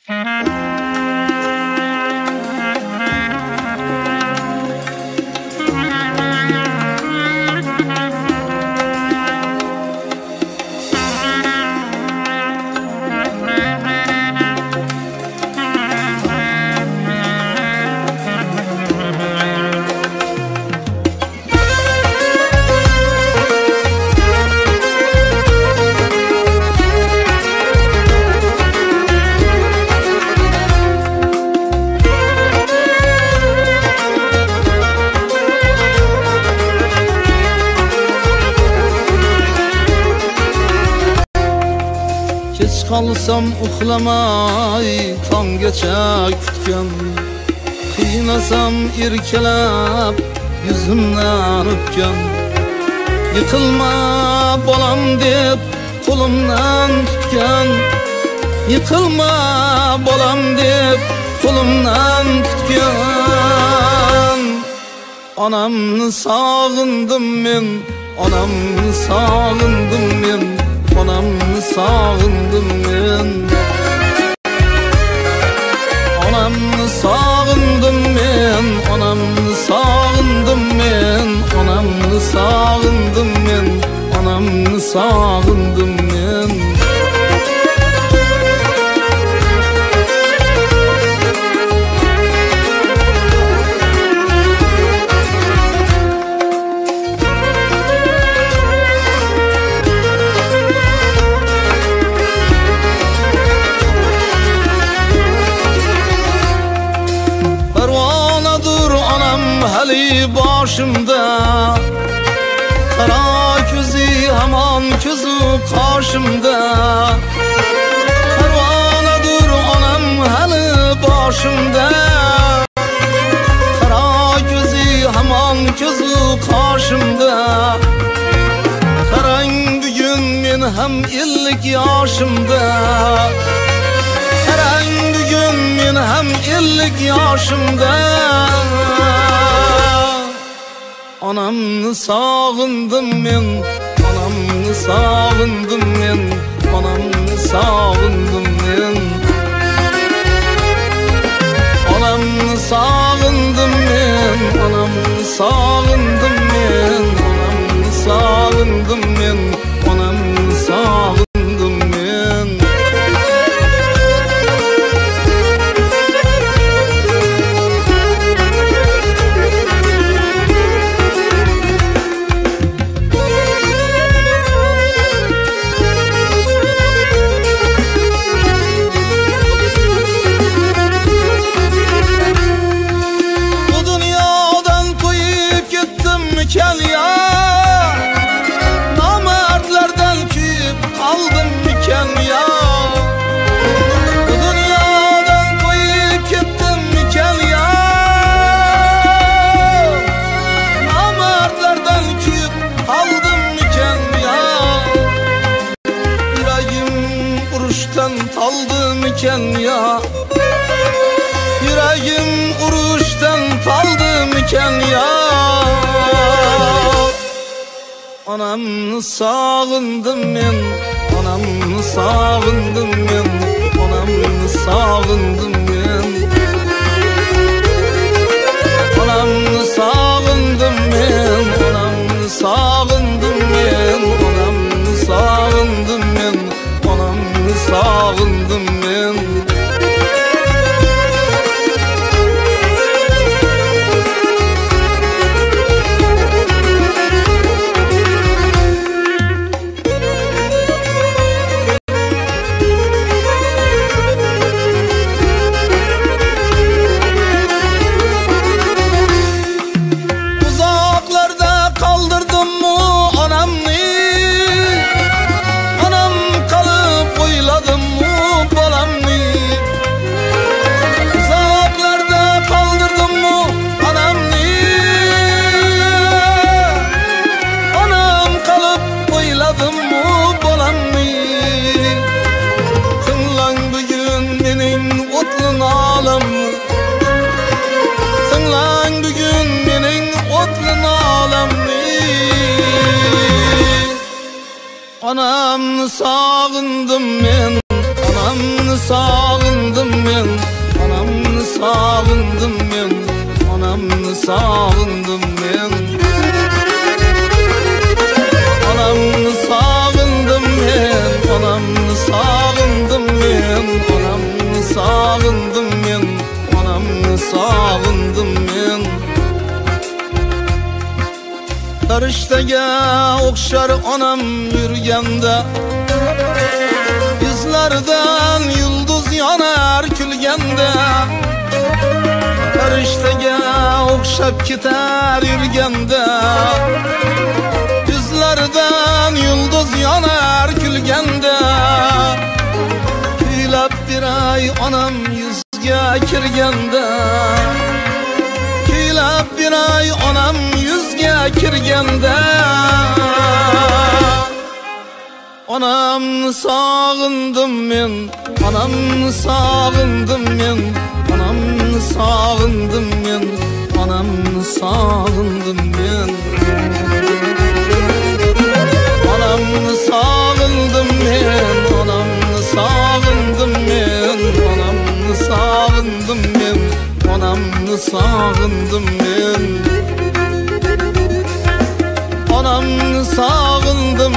Kalsam uxlamay tonggacha kutgan, qiynasam erkalab yuzimdan o'pgan. Yiqilma bolam deb qo'limdan tutgan, yiqilma bolam deb qo'limdan tutgan. Onamni sog'indim men, onamni sog'indim men, onamni sog'indim men. Onamni sog'indim men, onamni sog'indim men, onamni sog'indim men, onamni sog'indim men. Hali boshimda qara ko'zi hamon ko'zu qoshimda. Parvonadur onam hali boshimda, qara ko'zi hamon ko'zu qoshimda. Qarang bugun men ham 50 yoshimda, qarang bugun men ham 50 yoshimda. Onamni sog'indim men, onamni sog'indim men, onamni sog'indim men. Onamni sog'indim men, onamni sog'indim men, onamni sog'indim men, onamni sog'indim men. Taldım iken ya, yüreğim urushdan taldım iken ya. Onamni sog'indim men, onamni sog'indim men, onamni sog'indim men. Onamni sog'indim men, onamni sog'indim men, onamni sog'indim men, onamni sog'indim men. Onamni sog'indim men, onamni sog'indim sağındım men, anamni sağındım men. Anamni sağındım men, anamni sağındım men, anamni sağındım men, anamni sağındım men. Farishtaga o'xshar onam yurganda, yuzlaridan yulduz yonar kulganda. Farishtaga o'xshab ketar yurganda, yuzlaridan yulduz yonar kulganda. Kuylab beray onam yuzga kirganda, kuylab beray onam yuzga kirganda. Anamni sağındım men, anamni sağındım men, anamni sağındım men, anamni sağındım men. Anamni sağındım men, anamni sağındım men, anamni sağındım men, anamni sağındım men. Anamni sağındım